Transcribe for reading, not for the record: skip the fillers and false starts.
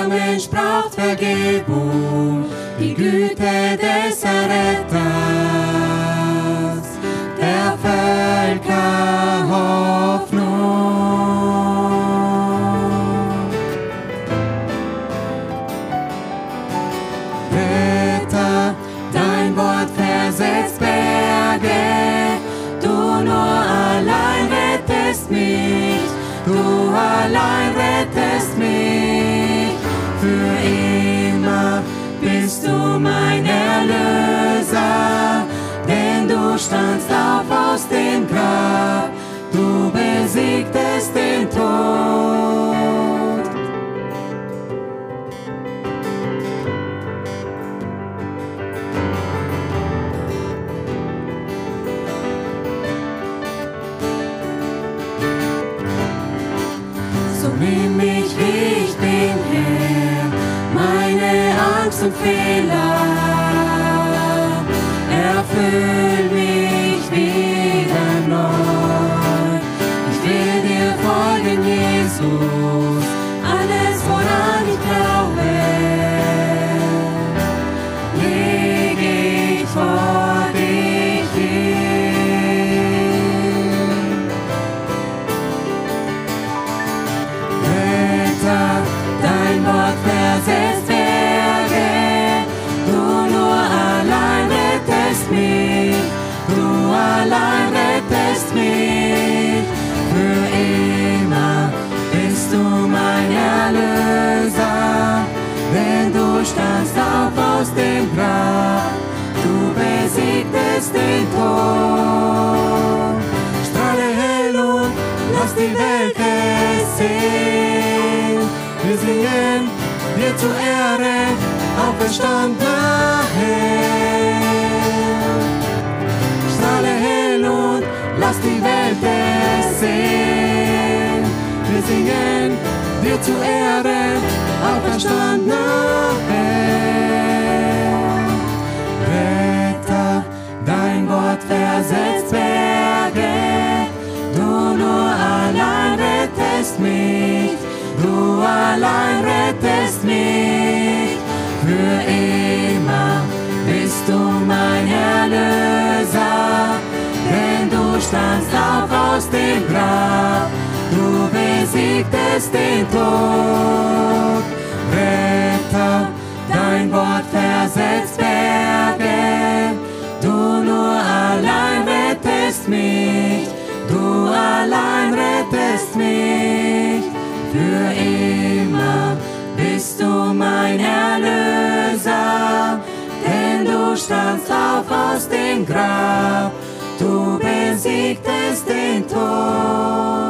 der Mensch braucht Vergebung, die Güte des Erretters, der Völker Hoffnung. Retter, dein Wort versetzt Berge, du nur allein rettest mich, du allein rettest mich, für immer bist du mein Erlöser, denn du standst auf aus dem Grab, du besiegtest den Tod. So nimm mich, wie ich bin, Herr, meine Angst und Fehler, erfüll mich wieder neu. Ich will dir folgen, Jesus, alles woran ich glaube, leg ich vor dich hin. Retter, dein Wort versetzt Berge, du nur allein rettest mich, du allein rettest mich, für immer bist du mein Erlöser, denn du standst auf aus dem Grab, du besiegtest den Tod. Strahle hell und lass die Welt es sehen, wir singen dir zu Ehre, auferstandener Herr. Strahle hell und lass die Welt es sehen, wir singen dir zu Ehre, auferstandener Herr. Retter, dein Wort versetzt Berge, du nur allein rettest mich, du allein rettest mich, für immer bist du mein Erlöser, denn du standst auf aus dem Grab, du besiegtest den Tod. Retter, dein Wort versetzt Berge, du nur allein rettest mich, du allein rettest mich, für immer bist du mein Erlöser, denn du standst auf aus dem Grab, du besiegtest den Tod.